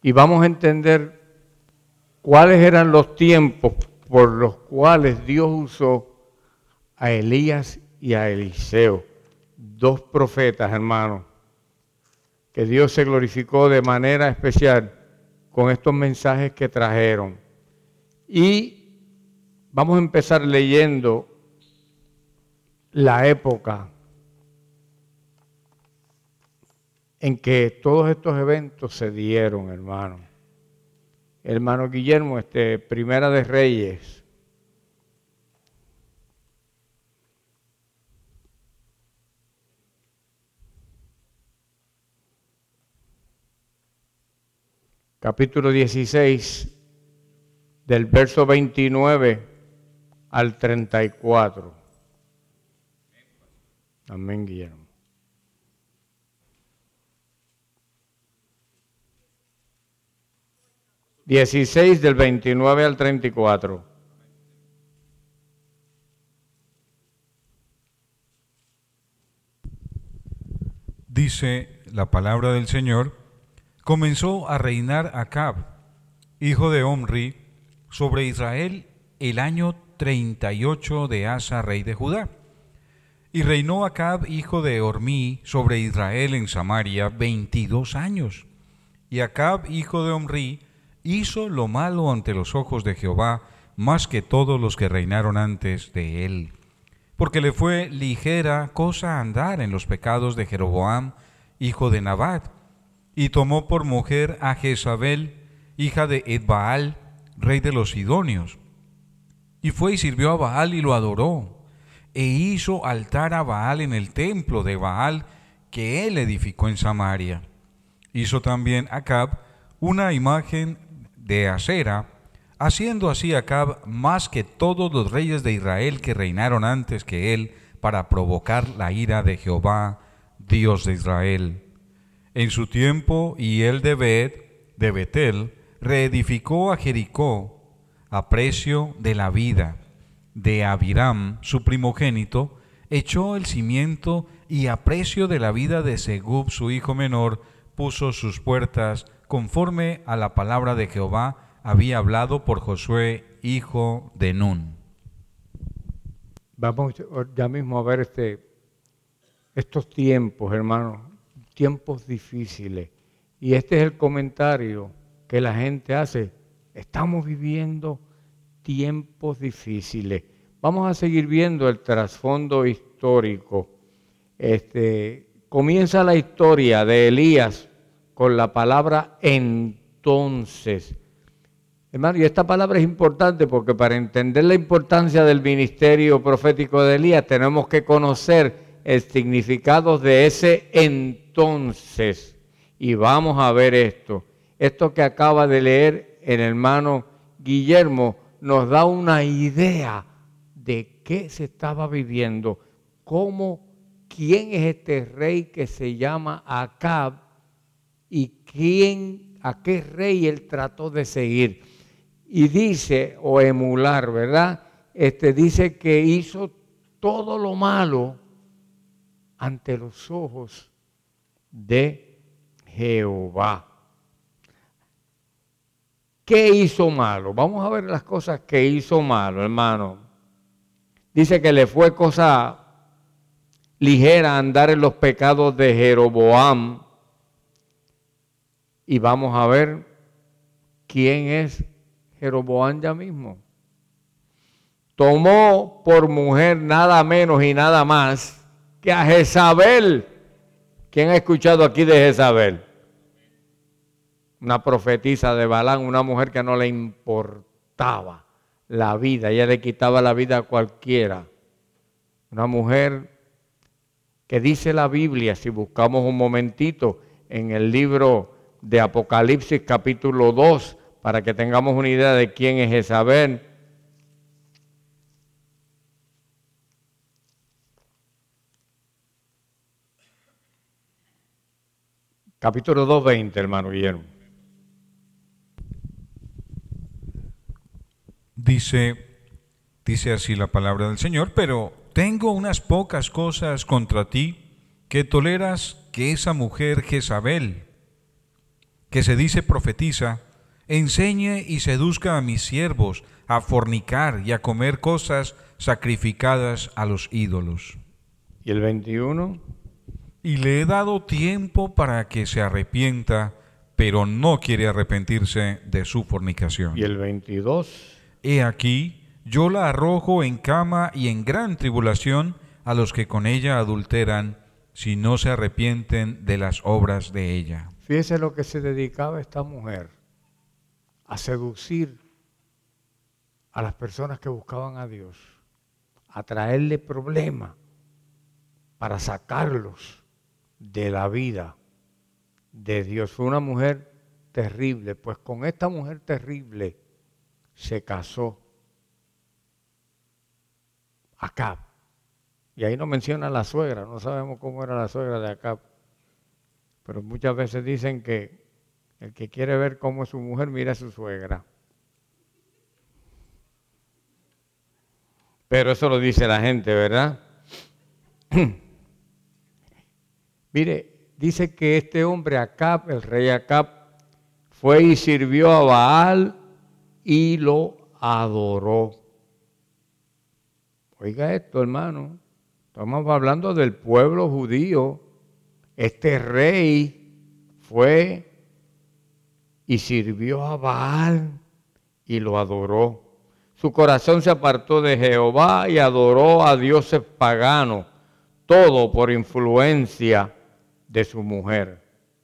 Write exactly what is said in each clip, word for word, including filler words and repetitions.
y vamos a entender cuáles eran los tiempos por los cuales Dios usó a Elías y a Eliseo, dos profetas, hermanos, que Dios se glorificó de manera especial con estos mensajes que trajeron. Y vamos a empezar leyendo la época en que todos estos eventos se dieron, hermano. Hermano Guillermo, este, Primera de Reyes. Capítulo dieciséis, del verso veintinueve al treinta y cuatro. Amén, Guillermo. dieciséis del veintinueve al treinta y cuatro. Dice la palabra del Señor: comenzó a reinar Acab, hijo de Omri, sobre Israel el año treinta y ocho de Asa, rey de Judá. Y reinó Acab, hijo de Ormí, sobre Israel en Samaria veintidós años. Y Acab, hijo de Omri, hizo lo malo ante los ojos de Jehová, más que todos los que reinaron antes de él. Porque le fue ligera cosa andar en los pecados de Jeroboam, hijo de Nabat, y tomó por mujer a Jezabel, hija de Edbaal, rey de los Sidonios. Y fue y sirvió a Baal y lo adoró, e hizo altar a Baal en el templo de Baal que él edificó en Samaria. Hizo también Acab una imagen de acera, haciendo así Acab más que todos los reyes de Israel que reinaron antes que él, para provocar la ira de Jehová, Dios de Israel. En su tiempo, Hiel de Bet, de Betel, reedificó a Jericó a precio de la vida de Abiram, su primogénito, echó el cimiento, y a precio de la vida de Segub, su hijo menor, puso sus puertas, conforme a la palabra de Jehová había hablado por Josué, hijo de Nun. Vamos ya mismo a ver este, estos tiempos, hermanos, tiempos difíciles. Y este es el comentario que la gente hace. Estamos viviendo tiempos difíciles. Vamos a seguir viendo el trasfondo histórico. Este, comienza la historia de Elías con la palabra entonces. Hermano, y esta palabra es importante porque para entender la importancia del ministerio profético de Elías tenemos que conocer el significado de ese entonces. Y vamos a ver esto. Esto que acaba de leer el hermano Guillermo nos da una idea de qué se estaba viviendo, cómo, quién es este rey que se llama Acab y quién, a qué rey él trató de seguir. Y dice, o emular, ¿verdad? Este dice que hizo todo lo malo ante los ojos de Jehová. ¿Qué hizo malo? Vamos a ver las cosas que hizo malo, hermano. Dice que le fue cosa ligera andar en los pecados de Jeroboam. Y vamos a ver quién es Jeroboam ya mismo. Tomó por mujer nada menos y nada más que a Jezabel. ¿Quién ha escuchado aquí de Jezabel? Una profetisa de Balaam, una mujer que no le importaba la vida, ella le quitaba la vida a cualquiera. Una mujer que dice la Biblia, si buscamos un momentito en el libro de Apocalipsis capítulo dos, para que tengamos una idea de quién es Jezabel. Capítulo dos, veinte, hermano Guillermo. Dice, dice así la palabra del Señor: pero tengo unas pocas cosas contra ti, que toleras que esa mujer Jezabel, que se dice profetiza, enseñe y seduzca a mis siervos a fornicar y a comer cosas sacrificadas a los ídolos. Y el veintiuno. Y le he dado tiempo para que se arrepienta, pero no quiere arrepentirse de su fornicación. Y el veintidós. He aquí, yo la arrojo en cama y en gran tribulación a los que con ella adulteran, si no se arrepienten de las obras de ella. Fíjese lo que se dedicaba esta mujer, a seducir a las personas que buscaban a Dios, a traerle problemas para sacarlos de la vida de Dios. Fue una mujer terrible, pues con esta mujer terrible se casó Acab. Y ahí no menciona a la suegra, no sabemos cómo era la suegra de Acab. Pero muchas veces dicen que el que quiere ver cómo es su mujer, mira a su suegra. Pero eso lo dice la gente, ¿verdad? Mire, dice que este hombre Acab, el rey Acab, fue y sirvió a Baal y lo adoró. Oiga esto, hermano. Estamos hablando del pueblo judío. Este rey fue y sirvió a Baal y lo adoró. Su corazón se apartó de Jehová y adoró a dioses paganos, todo por influencia de su mujer.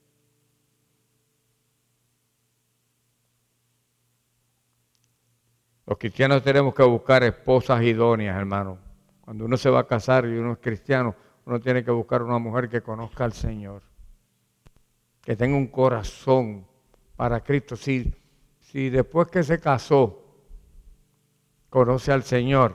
Los cristianos tenemos que buscar esposas idóneas, hermano. Cuando uno se va a casar y uno es cristiano, uno tiene que buscar una mujer que conozca al Señor, que tenga un corazón para Cristo. Si, si después que se casó conoce al Señor,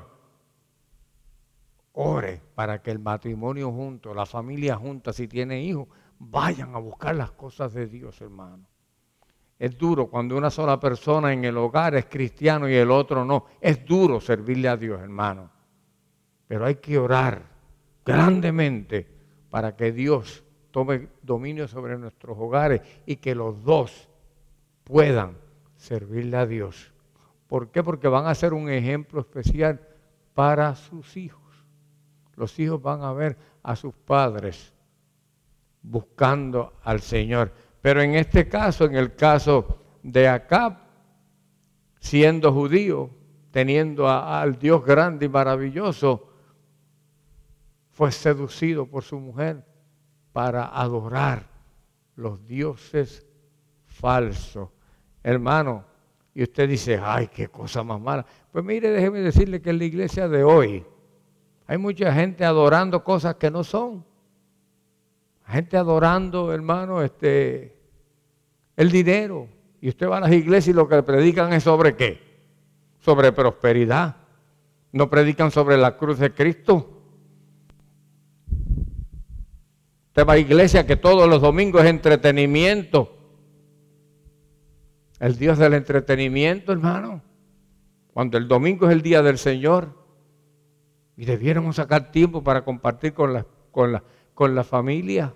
ore para que el matrimonio junto, la familia junta, si tiene hijos, vayan a buscar las cosas de Dios, hermano. Es duro cuando una sola persona en el hogar es cristiano y el otro no. Es duro servirle a Dios, hermano. Pero hay que orar grandemente para que Dios tome dominio sobre nuestros hogares y que los dos puedan servirle a Dios. ¿Por qué? Porque van a ser un ejemplo especial para sus hijos. Los hijos van a ver a sus padres buscando al Señor. Pero en este caso, en el caso de Acab, siendo judío, teniendo a, al Dios grande y maravilloso, fue seducido por su mujer para adorar los dioses falsos. Hermano, y usted dice, ay, qué cosa más mala. Pues mire, déjeme decirle que en la iglesia de hoy hay mucha gente adorando cosas que no son. Gente adorando, hermano, este, el dinero. Y usted va a las iglesias y lo que predican es sobre qué? Sobre prosperidad. No predican sobre la cruz de Cristo. Usted va a la iglesia que todos los domingos es entretenimiento. El Dios del entretenimiento, hermano. Cuando el domingo es el día del Señor. Y debiéramos sacar tiempo para compartir con la, con la, con la familia.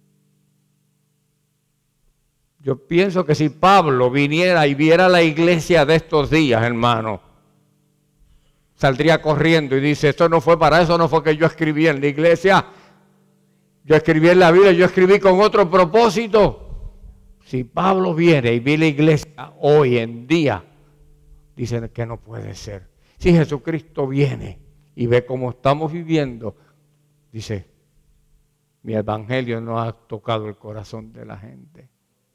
Yo pienso que si Pablo viniera y viera la iglesia de estos días, hermano, saldría corriendo y dice, esto no fue para eso, no fue que yo escribí en la iglesia. Yo escribí en la Biblia, yo escribí con otro propósito. Si Pablo viene y ve la iglesia hoy en día, dicen que no puede ser. Si Jesucristo viene y ve cómo estamos viviendo, dice, mi evangelio no ha tocado el corazón de la gente.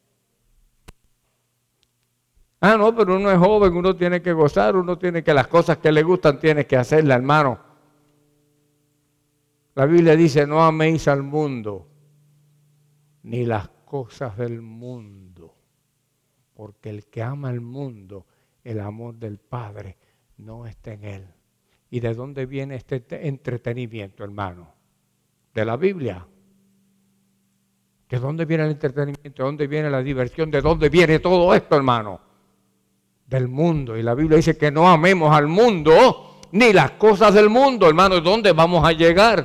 Ah, no, pero uno es joven, uno tiene que gozar, uno tiene que las cosas que le gustan, tiene que hacerlas, hermano. La Biblia dice, no améis al mundo, ni las cosas del mundo, porque el que ama al mundo, el amor del Padre no está en él. ¿Y de dónde viene este entretenimiento, hermano? De la Biblia. ¿De dónde viene el entretenimiento? ¿De dónde viene la diversión? ¿De dónde viene todo esto, hermano? Del mundo. Y la Biblia dice que no amemos al mundo ni las cosas del mundo, hermano. ¿Dónde vamos a llegar?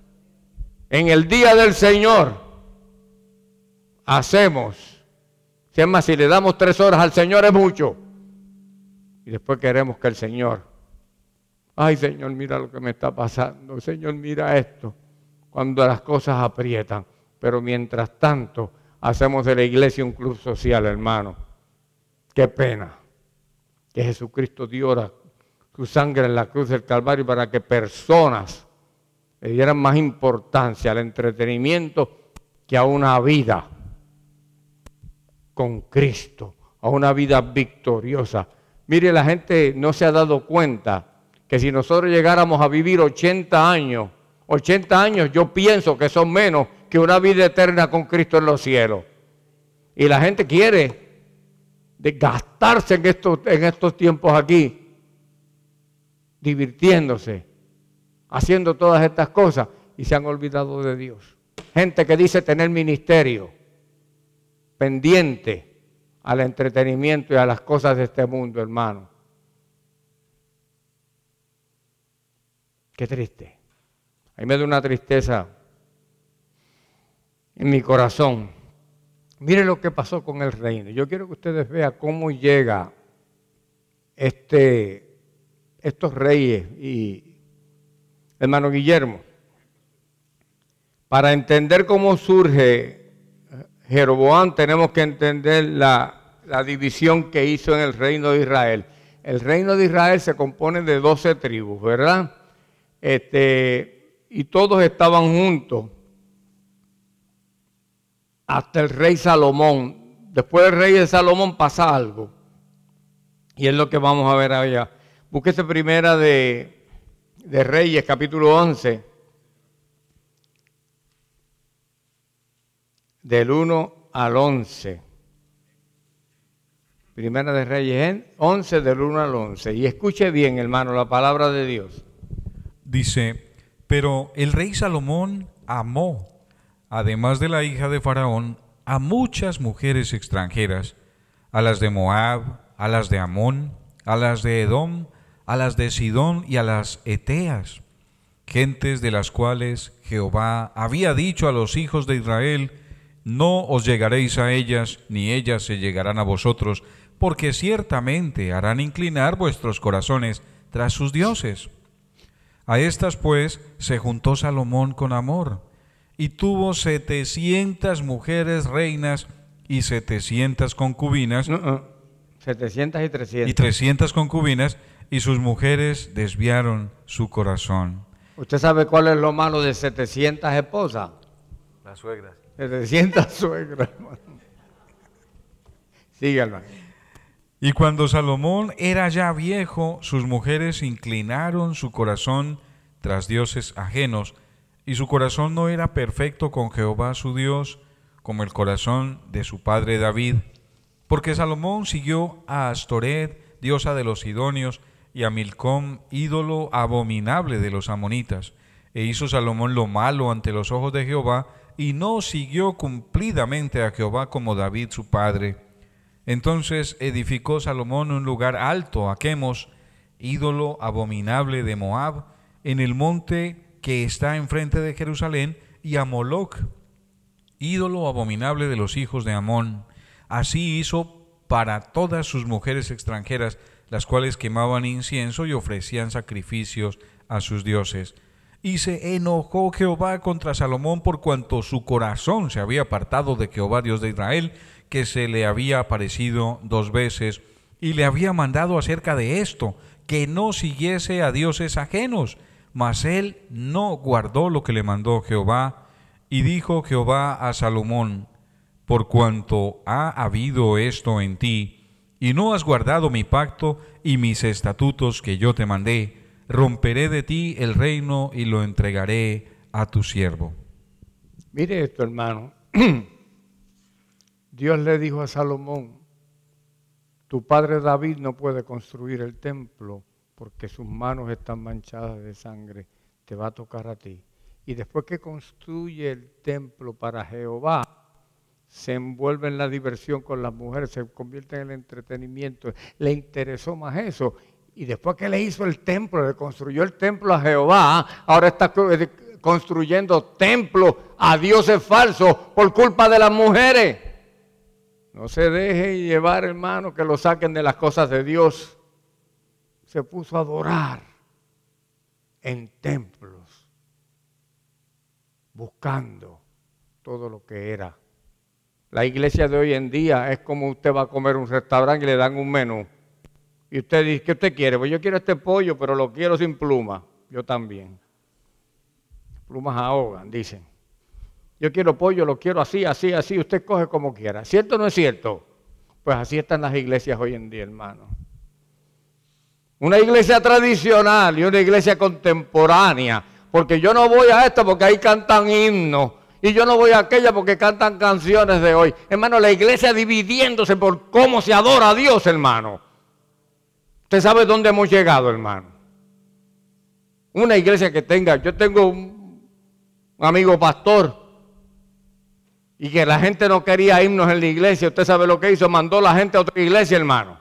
En el día del Señor hacemos, Si es más, si le damos tres horas al Señor es mucho. Y después queremos que el Señor, ay Señor, mira lo que me está pasando, Señor, mira esto, cuando las cosas aprietan. Pero mientras tanto, hacemos de la iglesia un club social, hermano. Qué pena que Jesucristo dio su sangre en la cruz del Calvario para que personas le dieran más importancia al entretenimiento que a una vida con Cristo, a una vida victoriosa. Mire, la gente no se ha dado cuenta que si nosotros llegáramos a vivir ochenta años, ochenta años yo pienso que son menos que una vida eterna con Cristo en los cielos. Y la gente quiere de gastarse en estos, en estos tiempos aquí, divirtiéndose, haciendo todas estas cosas, y se han olvidado de Dios. Gente que dice tener ministerio, pendiente al entretenimiento y a las cosas de este mundo, hermano. Qué triste. A mí me da una tristeza en mi corazón. Mire lo que pasó con el reino. Yo quiero que ustedes vean cómo llega este, estos reyes y hermano Guillermo. Para entender cómo surge Jeroboam tenemos que entender la, la división que hizo en el reino de Israel. El reino de Israel se compone de doce tribus, ¿verdad? Este, y todos estaban juntos hasta el rey Salomón. Después del rey de Salomón pasa algo. Y es lo que vamos a ver allá. Búsquese primera de, de Reyes, capítulo once. Del uno al once. Primera de Reyes once, del uno al once. Y escuche bien, hermano, la palabra de Dios. Dice, pero el rey Salomón amó, además de la hija de Faraón, a muchas mujeres extranjeras, a las de Moab, a las de Amón, a las de Edom, a las de Sidón y a las Eteas, gentes de las cuales Jehová había dicho a los hijos de Israel, no os llegaréis a ellas, ni ellas se llegarán a vosotros, porque ciertamente harán inclinar vuestros corazones tras sus dioses. A estas pues se juntó Salomón con amor, y tuvo setecientas mujeres reinas y setecientas concubinas. No, no. setecientas y trescientas. Y trescientas concubinas, y sus mujeres desviaron su corazón. ¿Usted sabe cuál es lo malo de setecientas esposas? Las suegras. setecientas suegras, hermano. Sigue, hermano. Y cuando Salomón era ya viejo, sus mujeres inclinaron su corazón tras dioses ajenos, y su corazón no era perfecto con Jehová su Dios, como el corazón de su padre David, porque Salomón siguió a Astoret, diosa de los sidonios, y a Milcom, ídolo abominable de los amonitas. E hizo Salomón lo malo ante los ojos de Jehová, y no siguió cumplidamente a Jehová como David su padre. Entonces edificó Salomón un lugar alto a Quemos, ídolo abominable de Moab, en el monte que está enfrente de Jerusalén, y a Moloc, ídolo abominable de los hijos de Amón. Así hizo para todas sus mujeres extranjeras, las cuales quemaban incienso y ofrecían sacrificios a sus dioses. Y se enojó Jehová contra Salomón por cuanto su corazón se había apartado de Jehová Dios de Israel, que se le había aparecido dos veces, y le había mandado acerca de esto, que no siguiese a dioses ajenos. Mas él no guardó lo que le mandó Jehová, y dijo Jehová a Salomón, por cuanto ha habido esto en ti, y no has guardado mi pacto y mis estatutos que yo te mandé, romperé de ti el reino y lo entregaré a tu siervo. Mire esto, hermano. Dios le dijo a Salomón, tu padre David no puede construir el templo porque sus manos están manchadas de sangre, te va a tocar a ti. Y después que construye el templo para Jehová, se envuelve en la diversión con las mujeres, se convierte en el entretenimiento, le interesó más eso. Y después que le hizo el templo, le construyó el templo a Jehová, ahora está construyendo templos a dioses falsos por culpa de las mujeres. No se deje llevar, hermano, que lo saquen de las cosas de Dios. Se puso a adorar en templos, buscando todo lo que era. La iglesia de hoy en día es como usted va a comer en un restaurante y le dan un menú. Y usted dice, ¿qué usted quiere? Pues yo quiero este pollo, pero lo quiero sin pluma. Yo también. Plumas ahogan, dicen. Yo quiero pollo, lo quiero así, así, así. Usted coge como quiera. ¿Cierto o no es cierto? Pues así están las iglesias hoy en día, hermano. Una iglesia tradicional y una iglesia contemporánea. Porque yo no voy a esta porque ahí cantan himnos. Y yo no voy a aquella porque cantan canciones de hoy. Hermano, la iglesia dividiéndose por cómo se adora a Dios, hermano. Usted sabe dónde hemos llegado, hermano. Una iglesia que tenga, yo tengo un, un amigo pastor. Y que la gente no quería himnos en la iglesia. Usted sabe lo que hizo, mandó la gente a otra iglesia, hermano.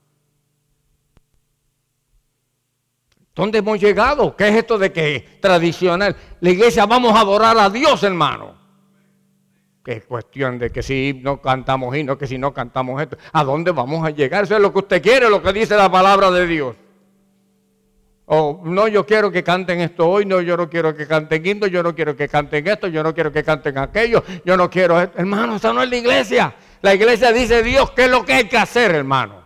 ¿Dónde hemos llegado? ¿Qué es esto de que tradicional? La iglesia vamos a adorar a Dios, hermano. Que es cuestión de que si no cantamos himnos, que si no cantamos esto. ¿A dónde vamos a llegar? Eso es lo que usted quiere, lo que dice la palabra de Dios. O no, yo quiero que canten esto hoy, no, yo no quiero que canten himnos, yo no quiero que canten esto, yo no quiero que canten aquello, yo no quiero esto. Hermano, esa no es la iglesia. La iglesia dice Dios qué es lo que hay que hacer, hermano.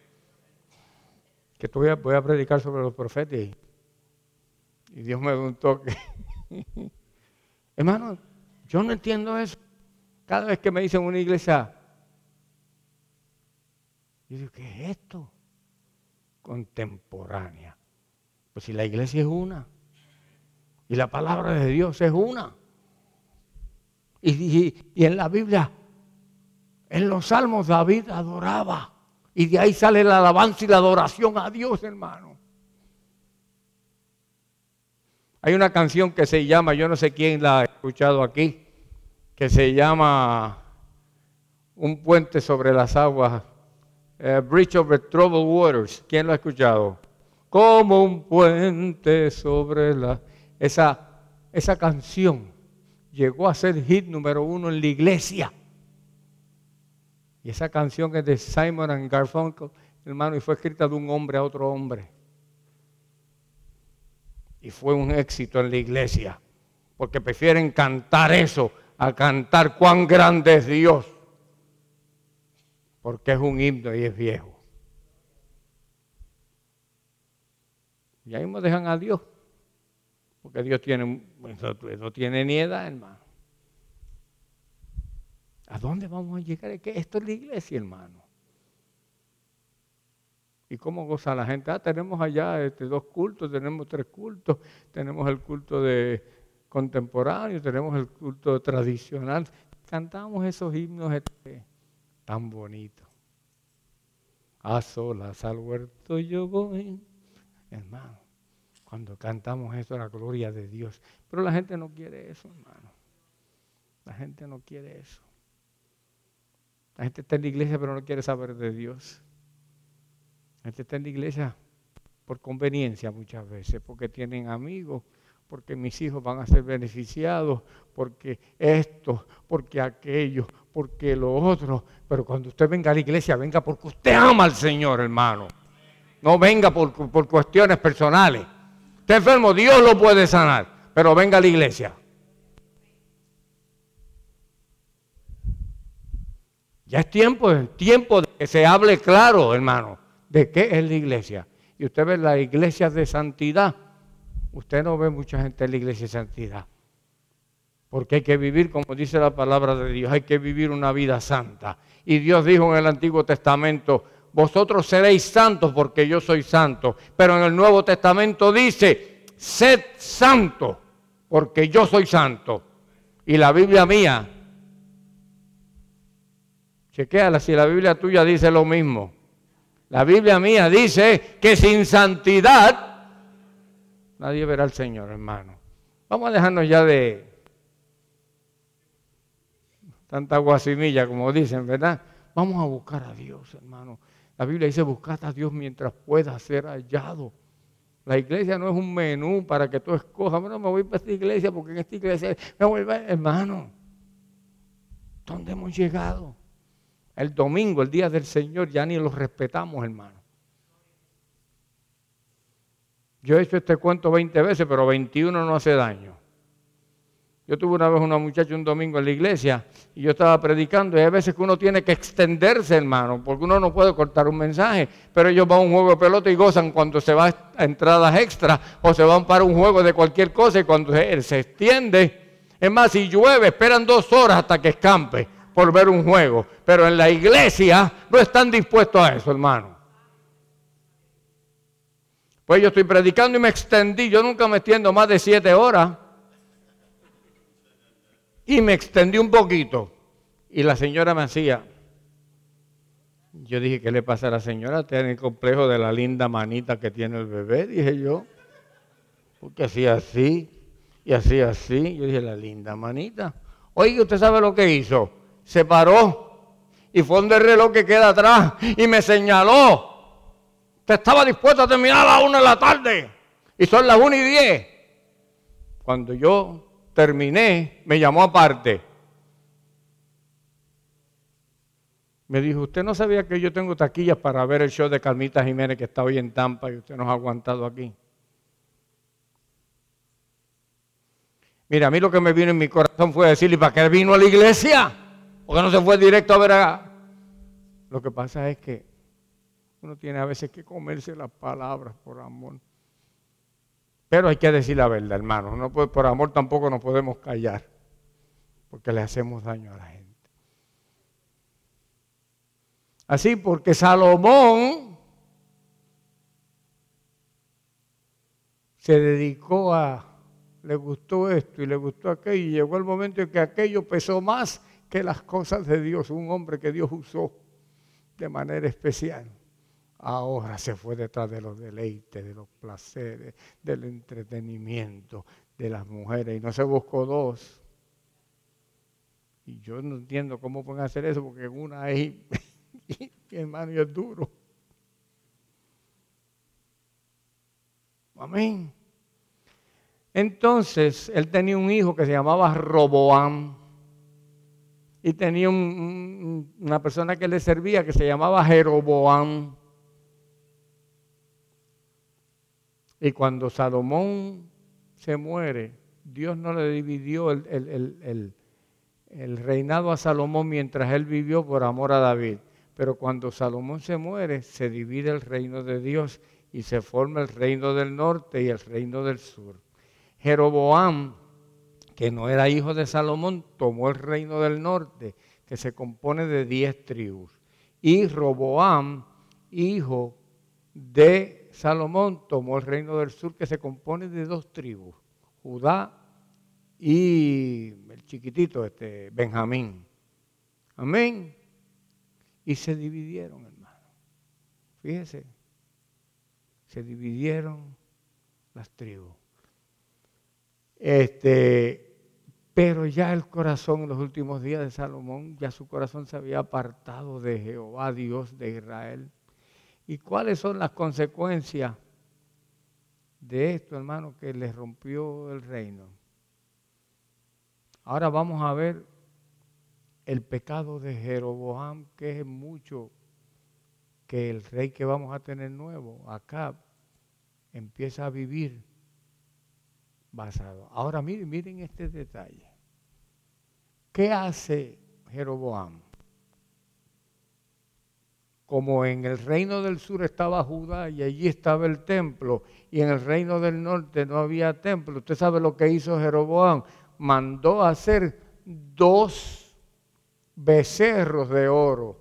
Que voy a, voy a predicar sobre los profetas y, y Dios me da un toque. Hermano, yo no entiendo eso. Cada vez que me dicen una iglesia, yo digo, ¿qué es esto? Contemporánea. Pues si la iglesia es una, y la palabra de Dios es una. Y, y, y en la Biblia, en los salmos David adoraba. Y de ahí sale la alabanza y la adoración a Dios, hermano. Hay una canción que se llama, yo no sé quién la ha escuchado aquí, que se llama Un puente sobre las aguas, uh, Bridge over Troubled Waters. ¿Quién lo ha escuchado? Como un puente sobre la... Esa, esa canción llegó a ser hit número uno en la iglesia. Y esa canción es de Simon and Garfunkel, hermano, y fue escrita de un hombre a otro hombre. Y fue un éxito en la iglesia, porque prefieren cantar eso a cantar cuán grande es Dios, porque es un himno y es viejo. Y ahí me dejan a Dios, porque Dios tiene, no tiene ni edad, hermano. ¿A dónde vamos a llegar? Es que esto es la iglesia, hermano. ¿Y cómo goza la gente? Ah, tenemos allá este, dos cultos, tenemos tres cultos, tenemos el culto de contemporáneo, tenemos el culto tradicional. Cantamos esos himnos este, tan bonitos. A solas al huerto yo voy. Hermano, cuando cantamos eso, la gloria de Dios. Pero la gente no quiere eso, hermano. La gente no quiere eso. La gente está en la iglesia, pero no quiere saber de Dios. La gente está en la iglesia por conveniencia muchas veces, porque tienen amigos, porque mis hijos van a ser beneficiados, porque esto, porque aquello, porque lo otro. Pero cuando usted venga a la iglesia, venga porque usted ama al Señor, hermano. No venga por, por cuestiones personales. Está enfermo, Dios lo puede sanar, pero venga a la iglesia. Ya es tiempo, es tiempo de que se hable claro, hermano, de qué es la iglesia. Y usted ve las iglesias de santidad. Usted no ve mucha gente en la iglesia de santidad. Porque hay que vivir, como dice la palabra de Dios, hay que vivir una vida santa. Y Dios dijo en el Antiguo Testamento, vosotros seréis santos porque yo soy santo. Pero en el Nuevo Testamento dice, sed santos porque yo soy santo. Y la Biblia mía, chequéala si la Biblia tuya dice lo mismo. La Biblia mía dice que sin santidad nadie verá al Señor, hermano. Vamos a dejarnos ya de tanta guasimilla, como dicen, ¿verdad? Vamos a buscar a Dios, hermano. La Biblia dice, buscad a Dios mientras pueda ser hallado. La iglesia no es un menú para que tú escojas. Bueno, me voy para esta iglesia porque en esta iglesia me voy a... Hermano, ¿dónde hemos llegado? El domingo, el día del Señor, ya ni los respetamos, hermano. Yo he hecho este cuento veinte veces, pero veintiuno no hace daño. Yo tuve una vez una muchacha un domingo en la iglesia y yo estaba predicando y hay veces que uno tiene que extenderse, hermano, porque uno no puede cortar un mensaje, pero ellos van a un juego de pelota y gozan cuando se van a entradas extras o se van para un juego de cualquier cosa y cuando se, se extiende. Es más, si llueve, esperan dos horas hasta que escampe por ver un juego, pero en la iglesia no están dispuestos a eso, hermano. Pues yo estoy predicando y me extendí, yo nunca me extiendo más de siete horas. Y me extendí un poquito. Y la señora me hacía. Yo dije, ¿qué le pasa a la señora? Tiene el complejo de la linda manita que tiene el bebé, dije yo. Porque hacía así, y hacía así. Yo dije, la linda manita. Oiga, ¿usted sabe lo que hizo? Se paró y fue donde el reloj que queda atrás y me señaló. Usted estaba dispuesto a terminar a las una de la tarde. Y son las una y diez. Cuando yo terminé, me llamó aparte. Me dijo, ¿usted no sabía que yo tengo taquillas para ver el show de Carmita Jiménez que está hoy en Tampa y usted nos ha aguantado aquí? Mira, a mí lo que me vino en mi corazón fue decirle, ¿para qué vino a la iglesia? Porque no se fue directo a ver a... Lo que pasa es que uno tiene a veces que comerse las palabras por amor. Pero hay que decir la verdad, hermano. No puede, por amor tampoco nos podemos callar, porque le hacemos daño a la gente. Así, porque Salomón se dedicó a, le gustó esto y le gustó aquello, y llegó el momento en que aquello pesó más que las cosas de Dios. Un hombre que Dios usó de manera especial. Ahora se fue detrás de los deleites, de los placeres, del entretenimiento, de las mujeres. Y no se buscó dos. Y yo no entiendo cómo pueden hacer eso, porque una ahí, mi hermano, y es duro. Amén. Entonces, él tenía un hijo que se llamaba Roboam. Y tenía un, un, una persona que le servía que se llamaba Jeroboam. Y cuando Salomón se muere, Dios no le dividió el, el, el, el, el reinado a Salomón mientras él vivió por amor a David. Pero cuando Salomón se muere, se divide el reino de Dios y se forma el reino del norte y el reino del sur. Jeroboam, que no era hijo de Salomón, tomó el reino del norte, que se compone de diez tribus. Y Roboam, hijo de Salomón, tomó el reino del sur, que se compone de dos tribus, Judá y el chiquitito, este, Benjamín. Amén. Y se dividieron, hermano. Fíjese, se dividieron las tribus. Este, pero ya el corazón en los últimos días de Salomón, ya su corazón se había apartado de Jehová, Dios de Israel. ¿Y cuáles son las consecuencias de esto, hermano, que les rompió el reino? Ahora vamos a ver el pecado de Jeroboam, que es mucho que el rey que vamos a tener nuevo, Acab, empieza a vivir basado. Ahora miren, miren este detalle. ¿Qué hace Jeroboam? Como en el reino del sur estaba Judá y allí estaba el templo, y en el reino del norte no había templo. Usted sabe lo que hizo Jeroboam. Mandó a hacer dos becerros de oro,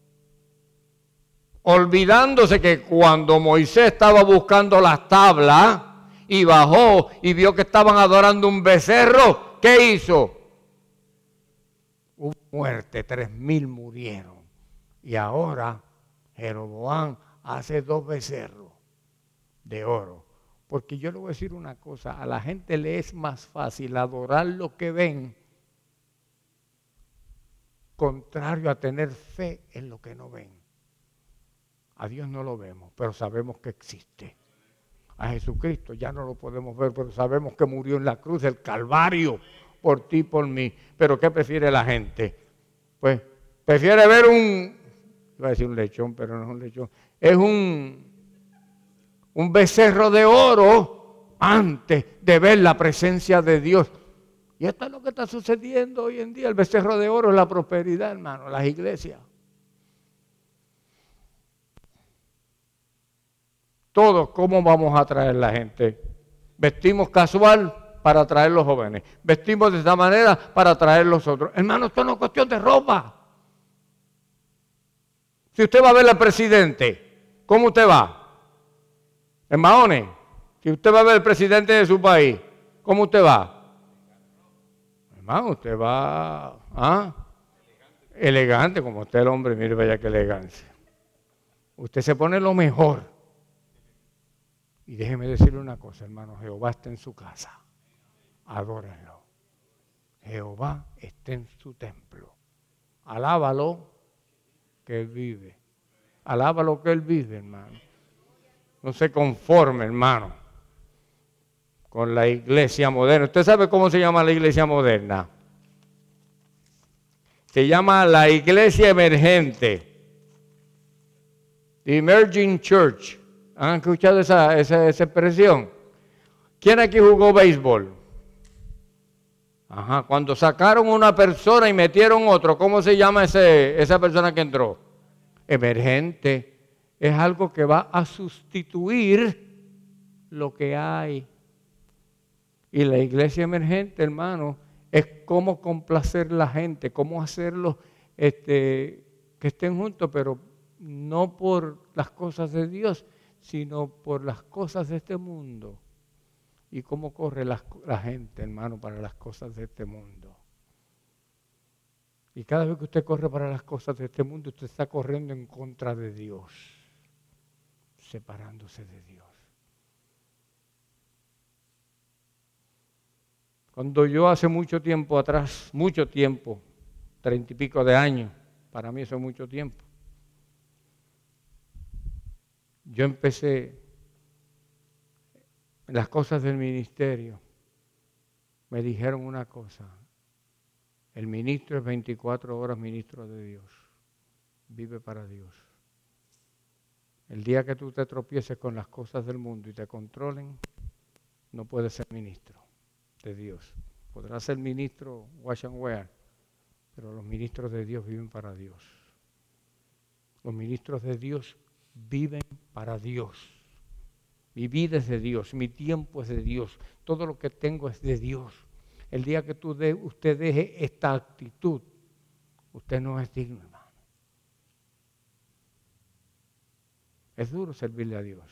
olvidándose que cuando Moisés estaba buscando las tablas y bajó y vio que estaban adorando un becerro, ¿qué hizo? Hubo muerte, tres mil murieron. Y ahora Jeroboam hace dos becerros de oro. Porque yo le voy a decir una cosa, a la gente le es más fácil adorar lo que ven, contrario a tener fe en lo que no ven. A Dios no lo vemos, pero sabemos que existe. A Jesucristo ya no lo podemos ver, pero sabemos que murió en la cruz del Calvario por ti y por mí. Pero ¿qué prefiere la gente? Pues prefiere ver un, iba a decir un lechón, pero no es un lechón, es un, un becerro de oro antes de ver la presencia de Dios. Y esto es lo que está sucediendo hoy en día. El becerro de oro es la prosperidad, hermano, las iglesias. Todos, ¿cómo vamos a atraer la gente? Vestimos casual para atraer los jóvenes. Vestimos de esta manera para atraer los otros. Hermano, esto no es cuestión de ropa. Si usted va a ver al presidente, ¿cómo usted va? En maones. Si usted va a ver al presidente de su país, ¿cómo usted va? Hermano, usted va ¿ah? elegante. elegante, como usted el hombre, mire vaya qué elegancia. Usted se pone lo mejor. Y déjeme decirle una cosa, hermano, Jehová está en su casa. Adórenlo. Jehová está en su templo. Alábalo que Él vive. Alábalo que Él vive, hermano. No se conforme, hermano, con la iglesia moderna. ¿Usted sabe cómo se llama la iglesia moderna? Se llama la iglesia emergente. The Emerging Church. ¿Han escuchado esa, esa, esa expresión? ¿Quién aquí jugó béisbol? Ajá, cuando sacaron una persona y metieron otro, ¿cómo se llama ese, esa persona que entró? Emergente. Es algo que va a sustituir lo que hay. Y la iglesia emergente, hermano, es cómo complacer a la gente, cómo hacerlos este, que estén juntos, pero no por las cosas de Dios, sino por las cosas de este mundo. Y cómo corre la, la gente, hermano, para las cosas de este mundo. Y cada vez que usted corre para las cosas de este mundo, usted está corriendo en contra de Dios, separándose de Dios. Cuando yo hace mucho tiempo atrás, mucho tiempo, treinta y pico de años, para mí eso es mucho tiempo, yo empecé en las cosas del ministerio. Me dijeron una cosa: el ministro es veinticuatro horas ministro de Dios, vive para Dios. El día que tú te tropieces con las cosas del mundo y te controlen, no puedes ser ministro de Dios. Podrás ser ministro wash and wear, pero los ministros de Dios viven para Dios. Los ministros de Dios viven para Dios. Mi vida es de Dios, mi tiempo es de Dios, todo lo que tengo es de Dios. El día que tú de, usted deje esta actitud, usted no es digno, hermano. Es duro servirle a Dios.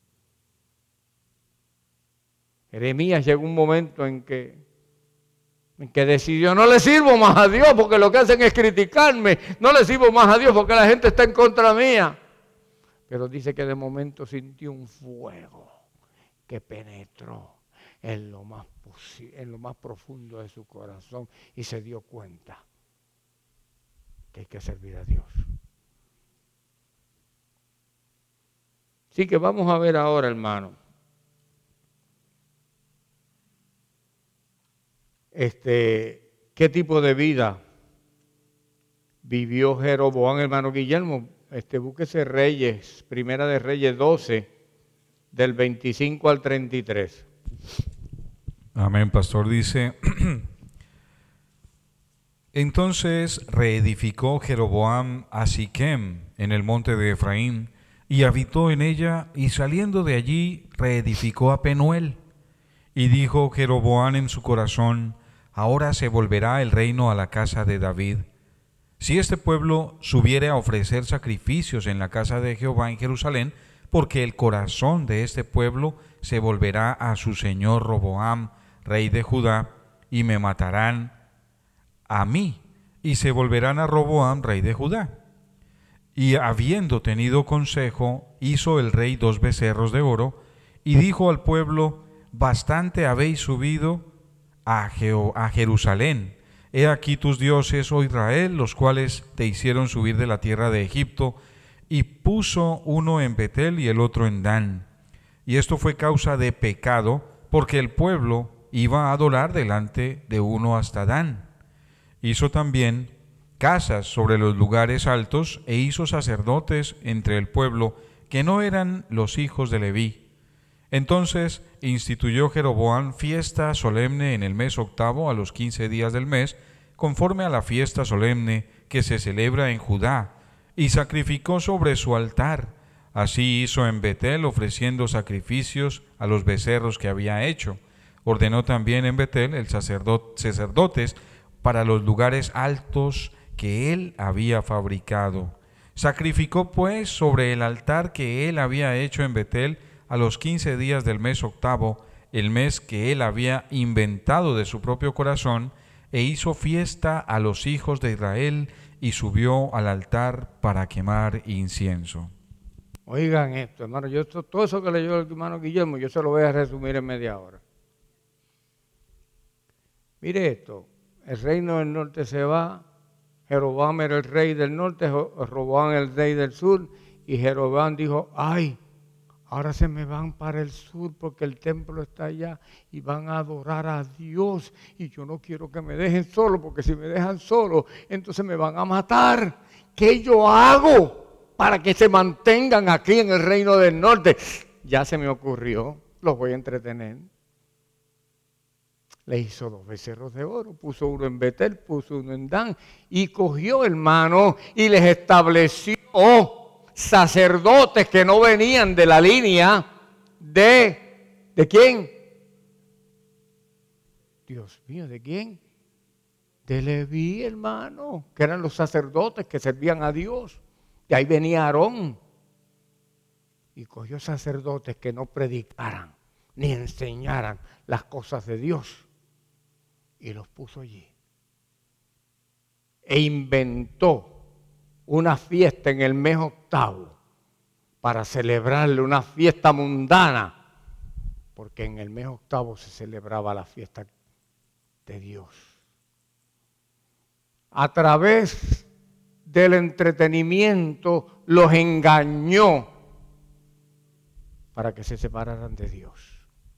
Jeremías llegó un momento en que, en que decidió: no le sirvo más a Dios porque lo que hacen es criticarme, no le sirvo más a Dios porque la gente está en contra mía. Pero dice que de momento sintió un fuego que penetró en lo más en lo más profundo de su corazón y se dio cuenta que hay que servir a Dios. Así que vamos a ver ahora, hermano, este, qué tipo de vida vivió Jeroboam, hermano Guillermo. Este, búsquese Reyes, Primera de Reyes doce, del veinticinco al treinta y tres. Amén, pastor. Dice: entonces reedificó Jeroboam a Siquem en el monte de Efraín, y habitó en ella, y saliendo de allí reedificó a Penuel. Y dijo Jeroboam en su corazón: ahora se volverá el reino a la casa de David. Si este pueblo subiere a ofrecer sacrificios en la casa de Jehová en Jerusalén, porque el corazón de este pueblo se volverá a su señor Roboam, rey de Judá, y me matarán a mí, y se volverán a Roboam, rey de Judá. Y habiendo tenido consejo, hizo el rey dos becerros de oro, y dijo al pueblo: bastante habéis subido a, Jeho- a Jerusalén. He aquí tus dioses, oh Israel, los cuales te hicieron subir de la tierra de Egipto, y puso uno en Betel y el otro en Dan. Y esto fue causa de pecado, porque el pueblo iba a adorar delante de uno hasta Dan. Hizo también casas sobre los lugares altos e hizo sacerdotes entre el pueblo que no eran los hijos de Leví. Entonces instituyó Jeroboam fiesta solemne en el mes octavo a los quince días del mes, conforme a la fiesta solemne que se celebra en Judá, y sacrificó sobre su altar. Así hizo en Betel, ofreciendo sacrificios a los becerros que había hecho. Ordenó también en Betel el sacerdote, sacerdotes para los lugares altos que él había fabricado. Sacrificó pues sobre el altar que él había hecho en Betel a los quince días del mes octavo, el mes que él había inventado de su propio corazón, e hizo fiesta a los hijos de Israel y subió al altar para quemar incienso. Oigan esto, hermano, yo esto, todo eso que leyó el hermano Guillermo, yo se lo voy a resumir en media hora. Mire esto, el reino del norte se va, Jeroboam era el rey del norte, Roboam el rey del sur, y Jeroboam dijo, ay, ahora se me van para el sur porque el templo está allá y van a adorar a Dios y yo no quiero que me dejen solo porque si me dejan solo, entonces me van a matar. ¿Qué yo hago para que se mantengan aquí en el reino del norte? Ya se me ocurrió, los voy a entretener. Le hizo dos becerros de oro, puso uno en Betel, puso uno en Dan y cogió, hermano, y les estableció sacerdotes que no venían de la línea de, ¿de quién? Dios mío, ¿de quién? De Leví, hermano, que eran los sacerdotes que servían a Dios. De ahí venía Aarón. Y cogió sacerdotes que no predicaran ni enseñaran las cosas de Dios. Y los puso allí. E inventó una fiesta en el mes octavo para celebrarle una fiesta mundana, porque en el mes octavo se celebraba la fiesta de Dios. A través del entretenimiento los engañó para que se separaran de Dios.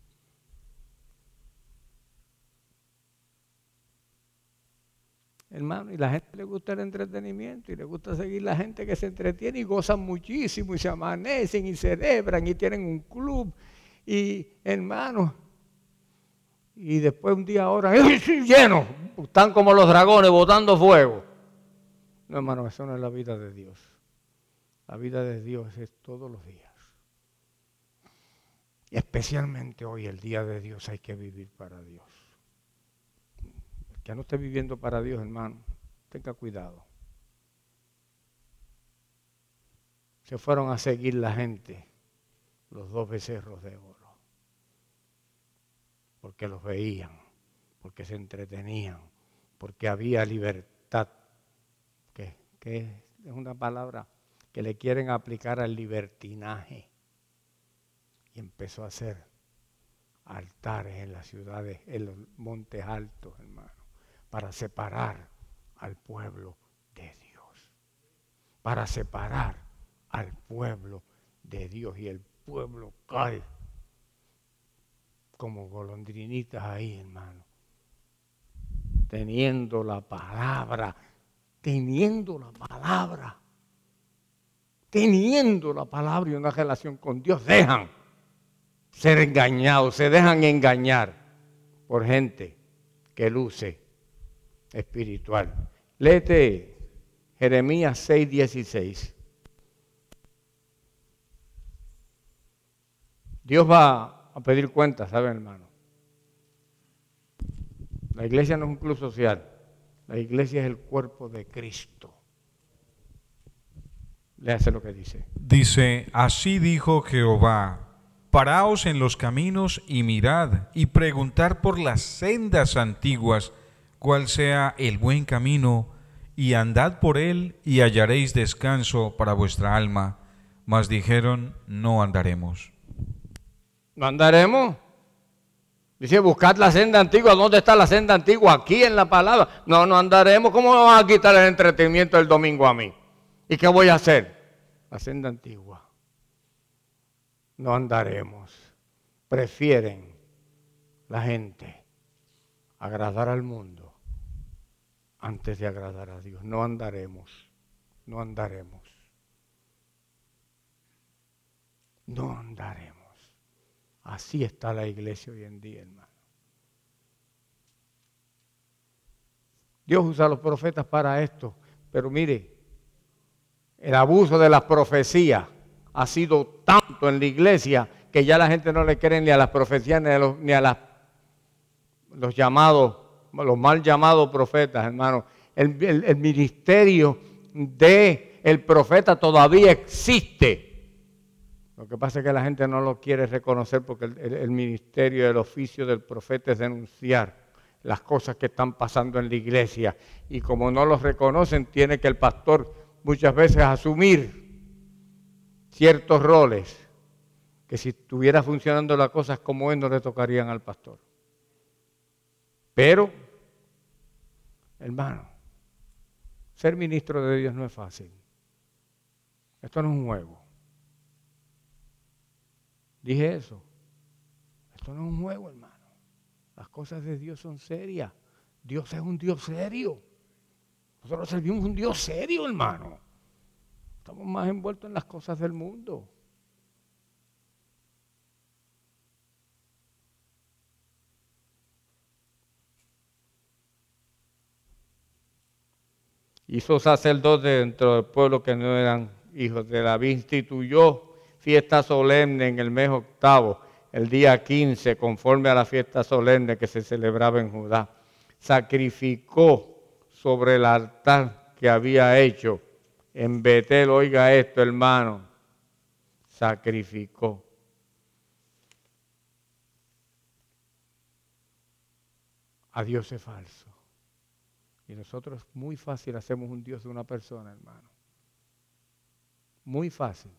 Hermano, y la gente le gusta el entretenimiento y le gusta seguir la gente que se entretiene y gozan muchísimo y se amanecen y celebran y tienen un club y hermano, y después un día ahora lleno, están como los dragones botando fuego. No, hermano, eso no es la vida de Dios. La vida de Dios es todos los días. Y especialmente hoy, el día de Dios, hay que vivir para Dios. Ya no esté viviendo para Dios, hermano, tenga cuidado. Se fueron a seguir la gente, los dos becerros de oro, porque los veían, porque se entretenían, porque había libertad, que, que es una palabra que le quieren aplicar al libertinaje. Y empezó a hacer altares en las ciudades, en los montes altos, hermano, para separar al pueblo de Dios, para separar al pueblo de Dios, y el pueblo cae como golondrinitas ahí, hermano, teniendo la palabra, teniendo la palabra, teniendo la palabra y una relación con Dios, dejan ser engañados, se dejan engañar por gente que luce espiritual. Léete Jeremías seis dieciséis. Dios va a pedir cuentas, ¿saben, hermano? La iglesia no es un club social, la iglesia es el cuerpo de Cristo. Léase lo que dice. Dice, así dijo Jehová, paraos en los caminos y mirad, y preguntad por las sendas antiguas, cuál sea el buen camino, y andad por él, y hallaréis descanso para vuestra alma. Mas dijeron, no andaremos. ¿No andaremos? Dice, buscad la senda antigua. ¿Dónde está la senda antigua? Aquí en la palabra. No, no andaremos. ¿Cómo me van a quitar el entretenimiento del domingo a mí? ¿Y qué voy a hacer? La senda antigua. No andaremos. Prefieren la gente agradar al mundo antes de agradar a Dios. No andaremos, no andaremos. No andaremos. Así está la iglesia hoy en día, hermano. Dios usa a los profetas para esto, pero mire, el abuso de las profecías ha sido tanto en la iglesia que ya la gente no le cree ni a las profecías ni a los, ni a las, los llamados, los mal llamados profetas, hermano. El, el, el ministerio del profeta todavía existe. Lo que pasa es que la gente no lo quiere reconocer porque el, el, el ministerio, el oficio del profeta es denunciar las cosas que están pasando en la iglesia. Y como no los reconocen, tiene que el pastor muchas veces asumir ciertos roles que si estuviera funcionando las cosas como él no le tocarían al pastor. Pero, hermano, ser ministro de Dios no es fácil. Esto no es un juego. Dije eso. Esto no es un juego, hermano. Las cosas de Dios son serias. Dios es un Dios serio. Nosotros servimos un Dios serio, hermano. Estamos más envueltos en las cosas del mundo. Hizo sacerdotes dentro del pueblo que no eran hijos de David. Instituyó fiesta solemne en el mes octavo, el día quince, conforme a la fiesta solemne que se celebraba en Judá. Sacrificó sobre el altar que había hecho en Betel, oiga esto, hermano, sacrificó. A Dios es falso. Y nosotros muy fácil hacemos un Dios de una persona, hermano. Muy fácil.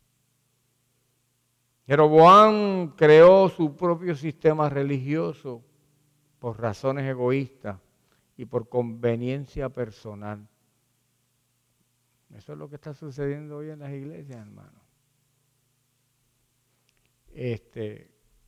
Jeroboam creó su propio sistema religioso por razones egoístas y por conveniencia personal. Eso es lo que está sucediendo hoy en las iglesias, hermano. Este,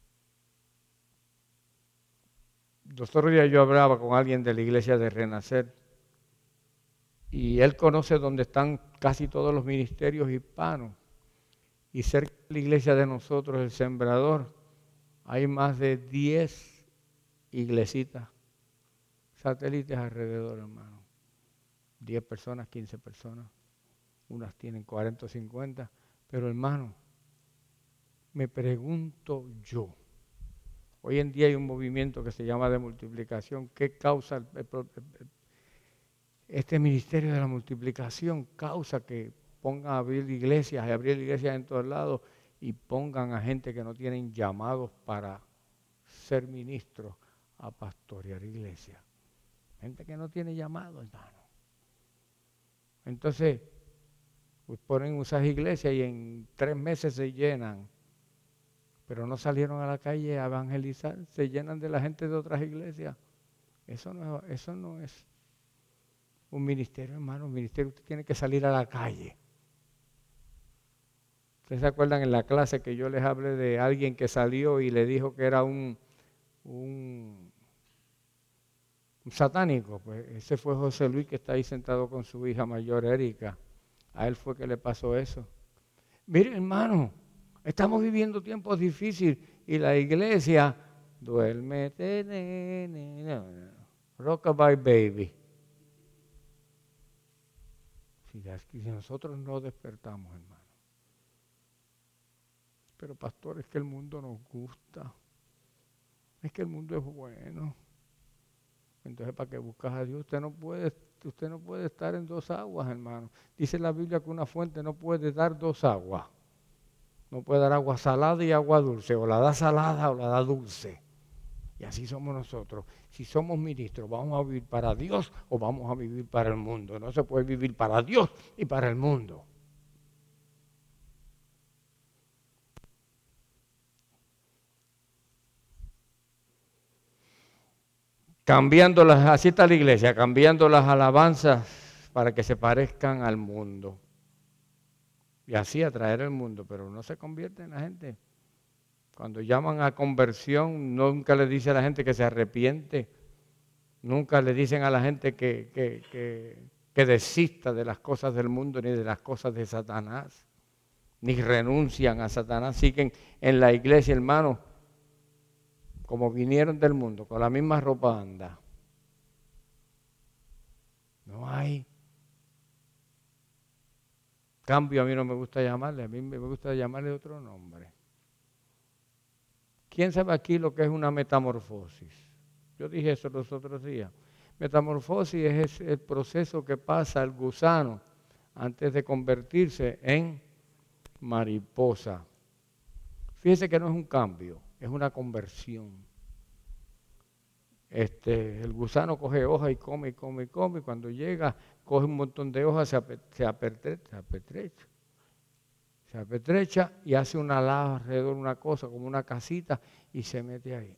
los otros días yo hablaba con alguien de la iglesia de Renacer y él conoce dónde están casi todos los ministerios hispanos. Y cerca de la iglesia de nosotros, el Sembrador, hay más de diez iglesitas, satélites alrededor, hermano. diez personas, quince personas. Unas tienen cuarenta o cincuenta. Pero, hermano, me pregunto yo, hoy en día hay un movimiento que se llama de multiplicación. ¿Qué causa el, el, el, este ministerio de la multiplicación? Causa que pongan a abrir iglesias, y abrir iglesias en todos lados y pongan a gente que no tienen llamados para ser ministros a pastorear iglesias. Gente que no tiene llamado, hermano. Entonces, pues ponen esas iglesias y en tres meses se llenan, pero no salieron a la calle a evangelizar, se llenan de la gente de otras iglesias. Eso no, eso no es un ministerio, hermano. Un ministerio usted tiene que salir a la calle. ¿Ustedes se acuerdan en la clase que yo les hablé de alguien que salió y le dijo que era un, un, un satánico? Pues ese fue José Luis, que está ahí sentado con su hija mayor, Erika. A él fue que le pasó eso. Miren, hermano, estamos viviendo tiempos difíciles y la iglesia, duérmete, nene, no, no, rockabye baby. Si, si nosotros no despertamos, hermano. Pero pastor, es que el mundo nos gusta. Es que el mundo es bueno. Entonces, ¿para qué buscas a Dios? Usted no puede, usted no puede estar en dos aguas, hermano. Dice la Biblia que una fuente no puede dar dos aguas. No puede dar agua salada y agua dulce. O la da salada o la da dulce. Y así somos nosotros. Si somos ministros, ¿vamos a vivir para Dios o vamos a vivir para el mundo? No se puede vivir para Dios y para el mundo. Cambiando las, así está la iglesia, cambiando las alabanzas para que se parezcan al mundo. Y así atraer al mundo, pero no se convierte en la gente. Cuando llaman a conversión, nunca le dice a la gente que se arrepiente. Nunca le dicen a la gente que, que, que, que desista de las cosas del mundo ni de las cosas de Satanás, ni renuncian a Satanás, siguen en la iglesia, hermano, como vinieron del mundo, con la misma ropa anda. No hay cambio, a mí no me gusta llamarle, a mí me gusta llamarle otro nombre. ¿Quién sabe aquí lo que es una metamorfosis? Yo dije eso los otros días. Metamorfosis es el proceso que pasa el gusano antes de convertirse en mariposa. Fíjese que no es un cambio, es una conversión. Este, el gusano coge hojas y come y come y come, y cuando llega coge un montón de hojas, se, ape, se, apetre, se apetrecha. Se apetrecha y hace una lava alrededor, una cosa como una casita, y se mete ahí.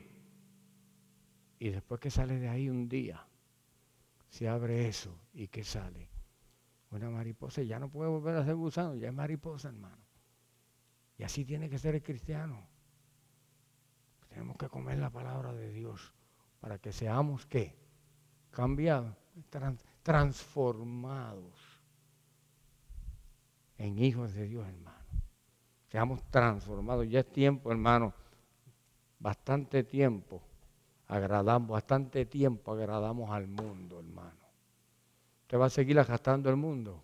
Y después que sale de ahí un día, se abre eso y ¿qué sale? Una mariposa. Y ya no puede volver a ser gusano, ya es mariposa, hermano. Y así tiene que ser el cristiano. Tenemos que comer la palabra de Dios para que seamos, ¿qué? Cambiados, trans, transformados en hijos de Dios, hermano. Seamos transformados. Ya es tiempo, hermano, bastante tiempo agradamos, bastante tiempo agradamos al mundo, hermano. ¿Usted va a seguir gastando el mundo?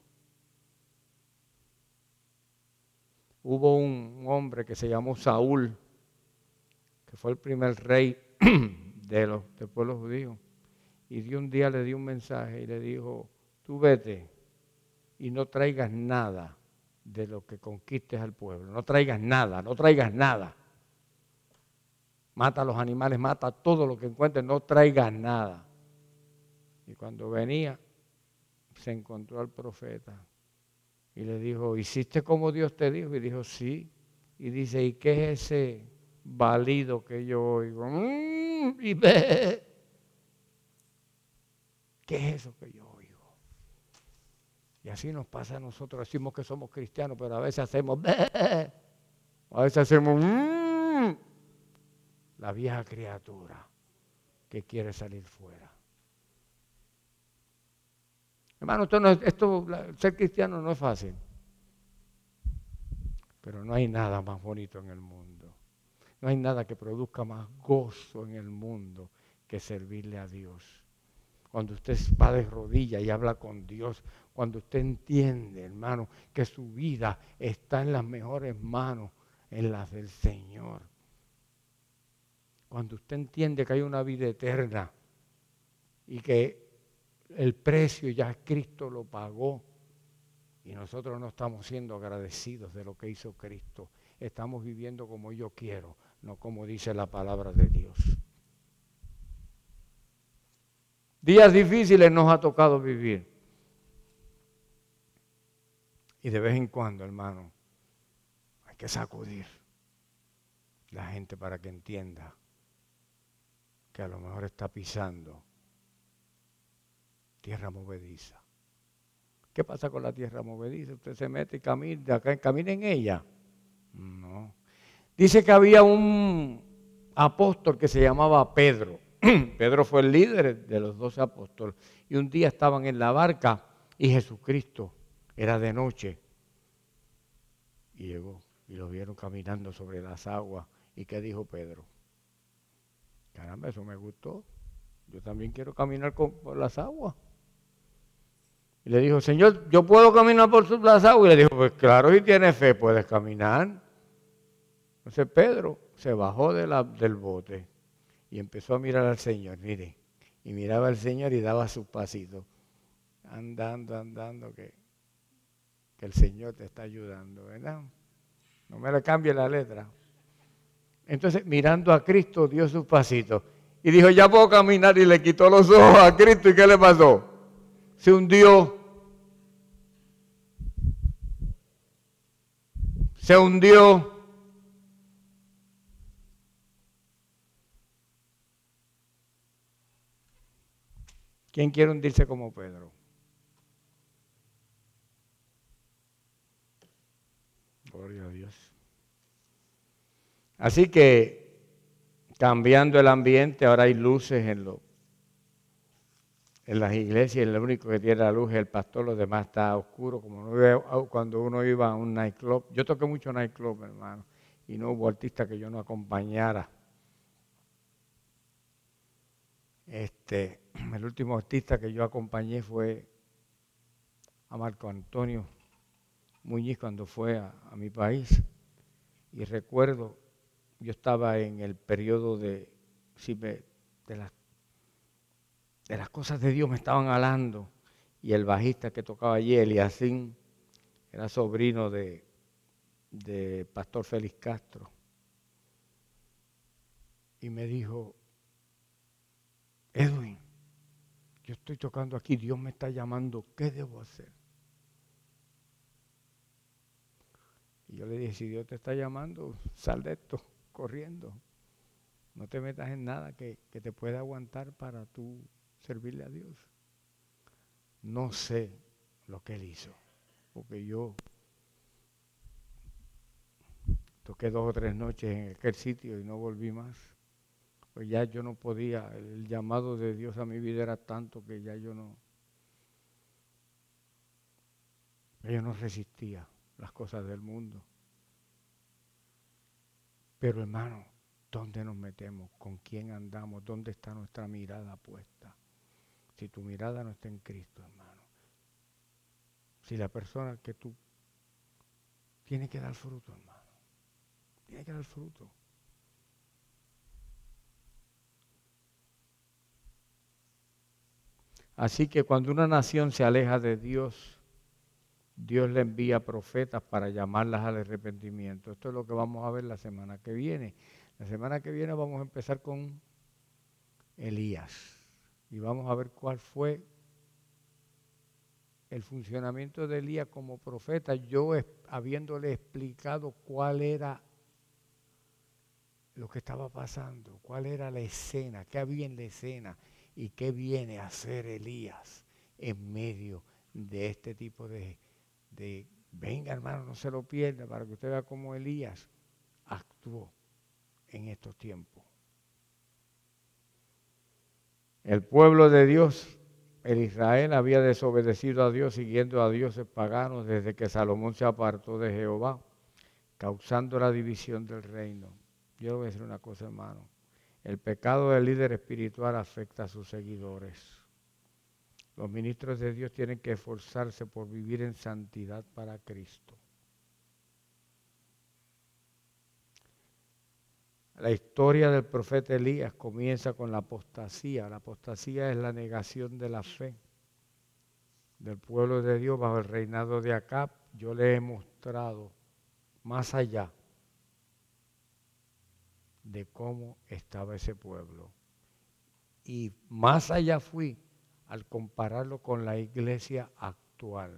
Hubo un hombre que se llamó Saúl, que fue el primer rey de los, del pueblo judío, y de un día le dio un mensaje y le dijo, tú vete y no traigas nada de lo que conquistes al pueblo, no traigas nada, no traigas nada. Mata a los animales, mata todo lo que encuentres, no traigas nada. Y cuando venía, se encontró al profeta y le dijo, ¿hiciste como Dios te dijo? Y dijo, sí. Y dice, ¿y qué es ese balido que yo oigo? Mm, y ve. ¿Qué es eso que yo oigo? Y así nos pasa a nosotros, decimos que somos cristianos, pero a veces hacemos, ve. A veces hacemos, mmm. La vieja criatura que quiere salir fuera. Hermano, esto, no es, esto ser cristiano no es fácil, pero no hay nada más bonito en el mundo. No hay nada que produzca más gozo en el mundo que servirle a Dios. Cuando usted va de rodillas y habla con Dios, cuando usted entiende, hermano, que su vida está en las mejores manos, en las del Señor. Cuando usted entiende que hay una vida eterna y que el precio ya Cristo lo pagó y nosotros no estamos siendo agradecidos de lo que hizo Cristo. Estamos viviendo como yo quiero, no como dice la palabra de Dios. Días difíciles nos ha tocado vivir. Y de vez en cuando, hermano, hay que sacudir la gente para que entienda que a lo mejor está pisando tierra movediza. ¿Qué pasa con la tierra movediza? Usted se mete y camina, camina en ella. No. Dice que había un apóstol que se llamaba Pedro. Pedro fue el líder de los doce apóstoles. Y un día estaban en la barca y Jesucristo era de noche. Y llegó y lo vieron caminando sobre las aguas. ¿Y qué dijo Pedro? Caramba, eso me gustó. Yo también quiero caminar con, por las aguas. Y le dijo, Señor, ¿yo puedo caminar por las aguas? Y le dijo, pues claro, si tienes fe, puedes caminar. Entonces Pedro se bajó de la, del bote y empezó a mirar al Señor, mire. Y miraba al Señor y daba sus pasitos. Andando, andando, que, que el Señor te está ayudando, ¿verdad? No me le cambie la letra. Entonces, mirando a Cristo, dio sus pasitos. Y dijo, ya puedo caminar, y le quitó los ojos a Cristo. ¿Y qué le pasó? Se hundió. Se hundió. ¿Quién quiere hundirse como Pedro? Gloria a Dios. Así que, cambiando el ambiente, ahora hay luces en, lo, en las iglesias el único que tiene la luz es el pastor, los demás está oscuro, como no iba- cuando uno iba a un nightclub. Yo toqué mucho nightclub, hermano, y no hubo artista que yo no acompañara. Este, el último artista que yo acompañé fue a Marco Antonio Muñiz cuando fue a, a mi país. Y recuerdo, yo estaba en el periodo de, si me, de, las, de las cosas de Dios me estaban hablando, y el bajista que tocaba allí, Eliasín, era sobrino de, de Pastor Félix Castro, y me dijo, Edwin, yo estoy tocando aquí, Dios me está llamando, ¿qué debo hacer? Y yo le dije, si Dios te está llamando, sal de esto, corriendo. No te metas en nada que, que te pueda aguantar para tú servirle a Dios. No sé lo que él hizo, porque yo toqué dos o tres noches en aquel sitio y no volví más. Pues ya yo no podía, el llamado de Dios a mi vida era tanto que ya yo no, yo no resistía las cosas del mundo. Pero hermano, ¿dónde nos metemos? ¿Con quién andamos? ¿Dónde está nuestra mirada puesta? Si tu mirada no está en Cristo, hermano. Si la persona que tú tiene que dar fruto, hermano. Tiene que dar fruto. Así que cuando una nación se aleja de Dios, Dios le envía profetas para llamarlas al arrepentimiento. Esto es lo que vamos a ver la semana que viene. La semana que viene vamos a empezar con Elías. Y vamos a ver cuál fue el funcionamiento de Elías como profeta, yo es, habiéndole explicado cuál era lo que estaba pasando, cuál era la escena, qué había en la escena y qué viene a hacer Elías en medio de este tipo de, de venga hermano, no se lo pierda, para que usted vea cómo Elías actuó en estos tiempos. El pueblo de Dios, el Israel, había desobedecido a Dios, siguiendo a dioses paganos desde que Salomón se apartó de Jehová, causando la división del reino. Yo le voy a decir una cosa, hermano. El pecado del líder espiritual afecta a sus seguidores. Los ministros de Dios tienen que esforzarse por vivir en santidad para Cristo. La historia del profeta Elías comienza con la apostasía. La apostasía es la negación de la fe del pueblo de Dios bajo el reinado de Acab. Yo le he mostrado más allá de cómo estaba ese pueblo. Y más allá fui al compararlo con la iglesia actual.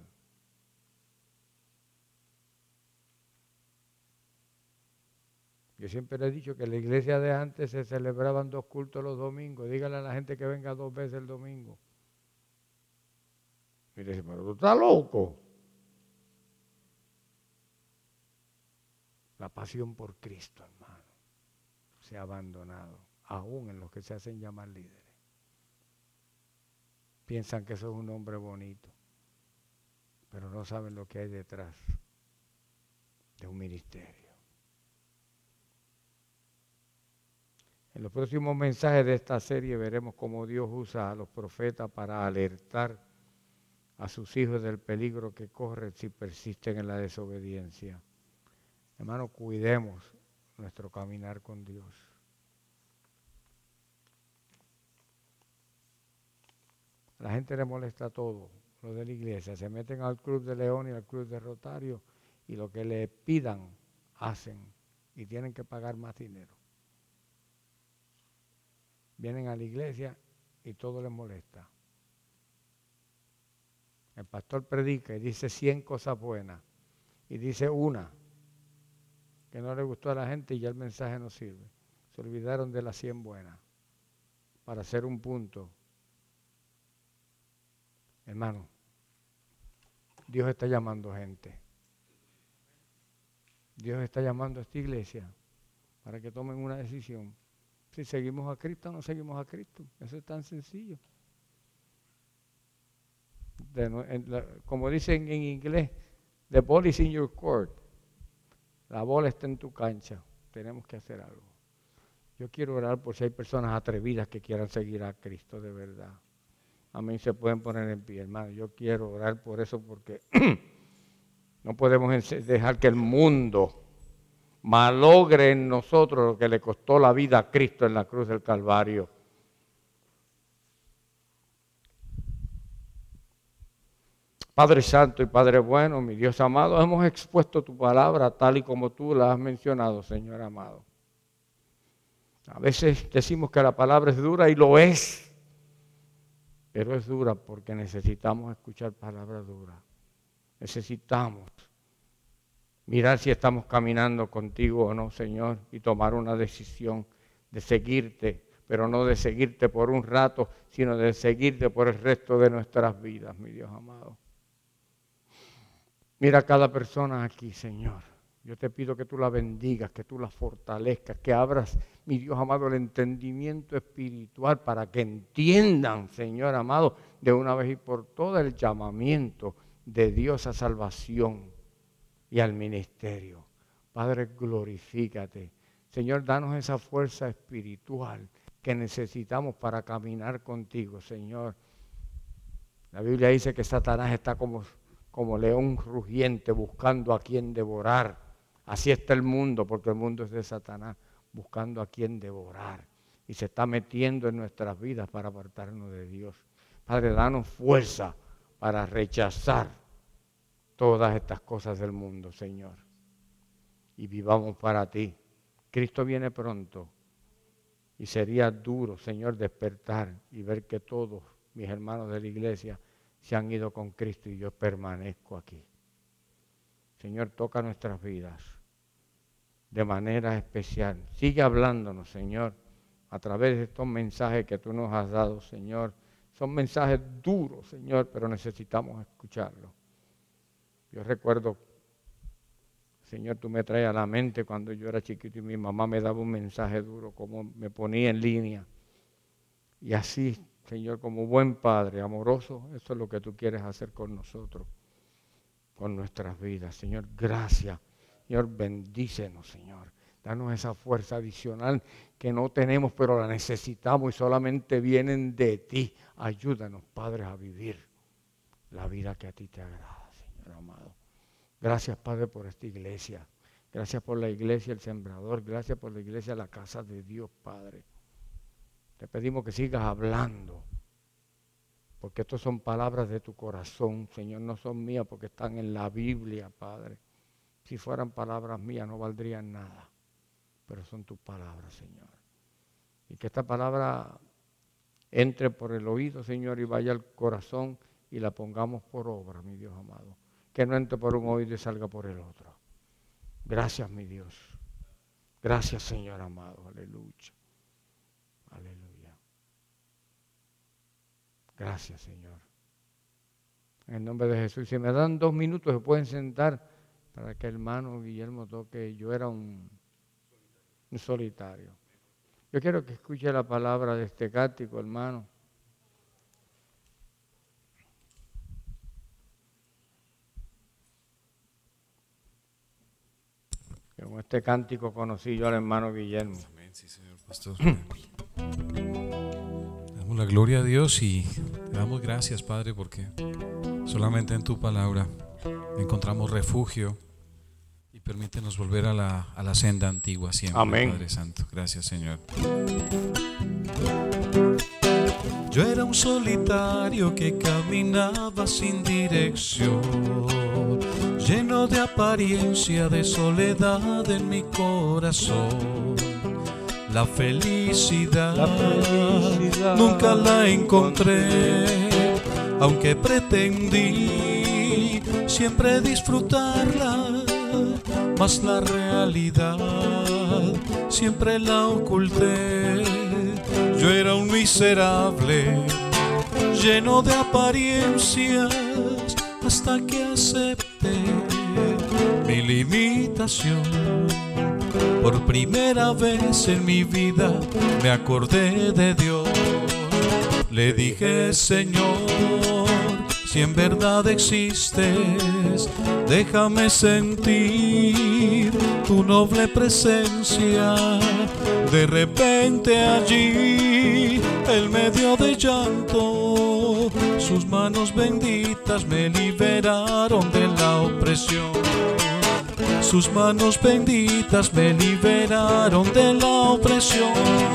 Yo siempre le he dicho que en la iglesia de antes se celebraban dos cultos los domingos. Dígale a la gente que venga dos veces el domingo. Y le dice, pero tú estás loco. La pasión por Cristo, hermano, se ha abandonado, aún en los que se hacen llamar líderes. Piensan que eso es un hombre bonito, pero no saben lo que hay detrás de un ministerio. En los próximos mensajes de esta serie veremos cómo Dios usa a los profetas para alertar a sus hijos del peligro que corren si persisten en la desobediencia. Hermano, cuidemos nuestro caminar con Dios. A la gente le molesta todo, lo de la iglesia. Se meten al club de León y al club de Rotario y lo que le pidan, hacen. Y tienen que pagar más dinero. Vienen a la iglesia y todo les molesta. El pastor predica y dice cien cosas buenas. Y dice una que no le gustó a la gente y ya el mensaje no sirve. Se olvidaron de las cien buenas para hacer un punto. Hermano, Dios está llamando gente. Dios está llamando a esta iglesia para que tomen una decisión. Si seguimos a Cristo o no seguimos a Cristo. Eso es tan sencillo. de, en la, como dicen en inglés, the ball is in your court. La bola está en tu cancha. Tenemos que hacer algo. Yo quiero orar por si hay personas atrevidas que quieran seguir a Cristo de verdad. Amén, se pueden poner en pie, hermano. Yo quiero orar por eso porque no podemos dejar que el mundo malogre en nosotros lo que le costó la vida a Cristo en la cruz del Calvario. Padre Santo y Padre Bueno, mi Dios amado, hemos expuesto tu palabra tal y como tú la has mencionado, Señor amado. A veces decimos que la palabra es dura y lo es, pero es dura porque necesitamos escuchar palabras duras. Necesitamos mirar si estamos caminando contigo o no, Señor, y tomar una decisión de seguirte, pero no de seguirte por un rato, sino de seguirte por el resto de nuestras vidas, mi Dios amado. Mira a cada persona aquí, Señor. Yo te pido que tú la bendigas, que tú la fortalezcas, que abras, mi Dios amado, el entendimiento espiritual para que entiendan, Señor amado, de una vez y por todas el llamamiento de Dios a salvación y al ministerio. Padre, glorifícate. Señor, danos esa fuerza espiritual que necesitamos para caminar contigo, Señor. La Biblia dice que Satanás está como, como león rugiente buscando a quien devorar. Así está el mundo, porque el mundo es de Satanás, buscando a quien devorar. Y se está metiendo en nuestras vidas para apartarnos de Dios. Padre, danos fuerza para rechazar todas estas cosas del mundo, Señor. Y vivamos para ti. Cristo viene pronto. Y sería duro, Señor, despertar y ver que todos mis hermanos de la iglesia se han ido con Cristo y yo permanezco aquí. Señor, toca nuestras vidas de manera especial. Sigue hablándonos, Señor, a través de estos mensajes que tú nos has dado, Señor. Son mensajes duros, Señor, pero necesitamos escucharlos. Yo recuerdo, Señor, tú me traes a la mente cuando yo era chiquito y mi mamá me daba un mensaje duro, como me ponía en línea. Y así, Señor, como buen Padre amoroso, eso es lo que tú quieres hacer con nosotros, con nuestras vidas. Señor, gracias. Señor, bendícenos, Señor. Danos esa fuerza adicional que no tenemos, pero la necesitamos y solamente vienen de ti. Ayúdanos, Padre, a vivir la vida que a ti te agrada, Señor amado. Gracias, Padre, por esta iglesia. Gracias por la iglesia, el sembrador. Gracias por la iglesia, la casa de Dios, Padre. Te pedimos que sigas hablando, porque estas son palabras de tu corazón, Señor, no son mías porque están en la Biblia, Padre. Si fueran palabras mías no valdrían nada, pero son tus palabras, Señor. Y que esta palabra entre por el oído, Señor, y vaya al corazón y la pongamos por obra, mi Dios amado. Que no entre por un oído y salga por el otro. Gracias, mi Dios. Gracias, Señor amado. Aleluya. Aleluya. Gracias, Señor. En el nombre de Jesús. Si me dan dos minutos, se pueden sentar para que el hermano Guillermo toque. Yo era un, un solitario. Yo quiero que escuche la palabra de este cántico, hermano. Con este cántico conocí yo al hermano Guillermo. Amén, sí, señor pastor. Damos la gloria a Dios y te damos gracias, Padre, porque solamente en tu palabra encontramos refugio y permítenos volver a la, a la senda antigua siempre. Amén. Padre Santo. Gracias, Señor. Yo era un solitario que caminaba sin dirección, lleno de apariencia de soledad en mi corazón. La felicidad, La felicidad nunca la encontré, aunque pretendí siempre disfrutarla, mas la realidad siempre la oculté. Yo era un miserable, lleno de apariencias, hasta que acepté mi limitación. Por primera vez en mi vida me acordé de Dios. Le dije: Señor, Si en verdad existes, déjame sentir tu noble presencia. De repente allí, en medio de llanto, sus manos benditas me liberaron de la opresión. Sus manos benditas me liberaron de la opresión.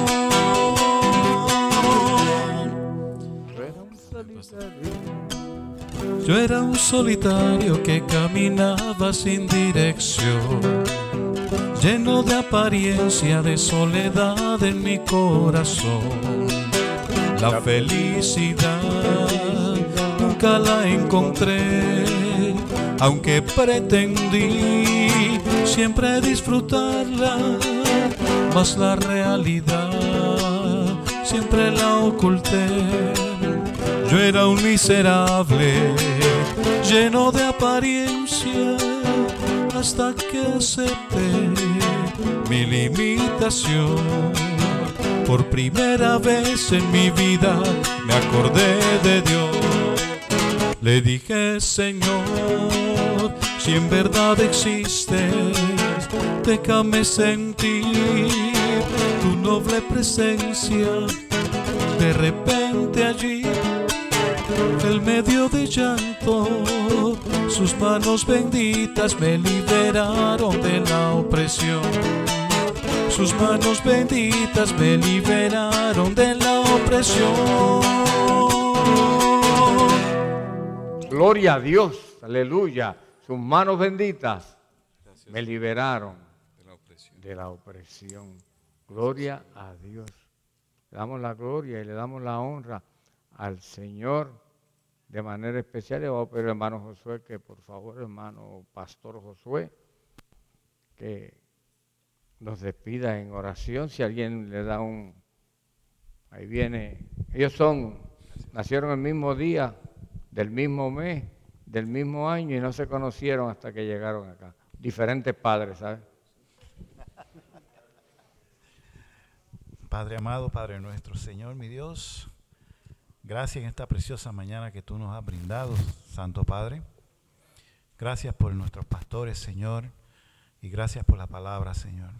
Yo era un solitario que caminaba sin dirección, lleno de apariencia de soledad en mi corazón. La felicidad nunca la encontré, aunque pretendí siempre disfrutarla, mas la realidad siempre la oculté. Yo era un miserable, lleno de apariencia, hasta que acepté mi limitación. Por primera vez en mi vida me acordé de Dios. Le dije: Señor, si en verdad existes, déjame sentir tu noble presencia. De repente allí, en medio de llanto, sus manos benditas me liberaron de la opresión. Sus manos benditas me liberaron de la opresión. Gloria a Dios, aleluya. Sus manos benditas me liberaron de la opresión. Gloria a Dios. Le damos la gloria y le damos la honra al Señor de manera especial. Le voy a pedir al hermano Josué que, por favor, hermano Pastor Josué, que nos despida en oración. Si alguien le da un... Ahí viene. Ellos son, nacieron el mismo día, del mismo mes, del mismo año, y no se conocieron hasta que llegaron acá. Diferentes padres, ¿sabes? Padre amado, Padre nuestro, Señor, mi Dios, gracias en esta preciosa mañana que tú nos has brindado, Santo Padre. Gracias por nuestros pastores, Señor, y gracias por la palabra, Señor.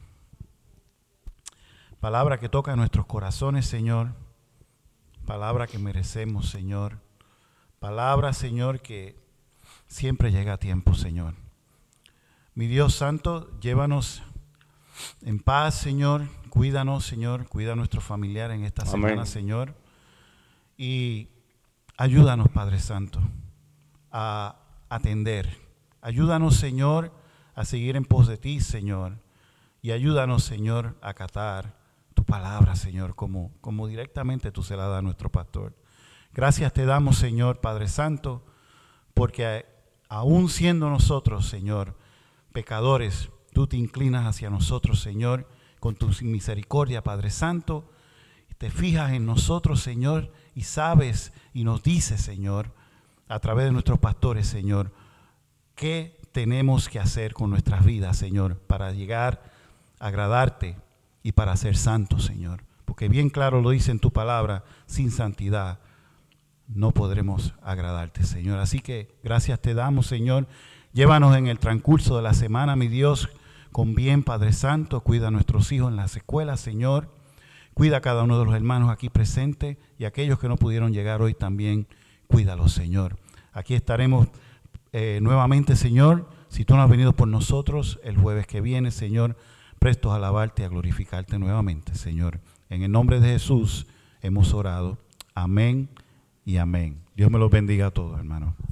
Palabra que toca nuestros corazones, Señor. Palabra que merecemos, Señor. Palabra, Señor, que siempre llega a tiempo, Señor. Mi Dios Santo, llévanos en paz, Señor. Cuídanos, Señor. Cuida a nuestros familiares en esta semana, Amén. Señor. Y ayúdanos, Padre Santo, a atender. Ayúdanos, Señor, a seguir en pos de ti, Señor. Y ayúdanos, Señor, a acatar tu palabra, Señor, como, como directamente tú se la das a nuestro pastor. Gracias te damos, Señor, Padre Santo, porque aún siendo nosotros, Señor, pecadores, tú te inclinas hacia nosotros, Señor, con tu misericordia, Padre Santo. Te fijas en nosotros, Señor, y sabes y nos dices, Señor, a través de nuestros pastores, Señor, qué tenemos que hacer con nuestras vidas, Señor, para llegar a agradarte y para ser santos, Señor. Porque bien claro lo dice en tu palabra, sin santidad no podremos agradarte, Señor. Así que gracias te damos, Señor. Llévanos en el transcurso de la semana, mi Dios, con bien, Padre Santo. Cuida a nuestros hijos en las escuelas, Señor. Cuida a cada uno de los hermanos aquí presentes y aquellos que no pudieron llegar hoy también, cuídalos, Señor. Aquí estaremos eh, nuevamente, Señor, si tú no has venido por nosotros el jueves que viene, Señor, prestos a alabarte y a glorificarte nuevamente, Señor. En el nombre de Jesús hemos orado. Amén y amén. Dios me los bendiga a todos, hermanos.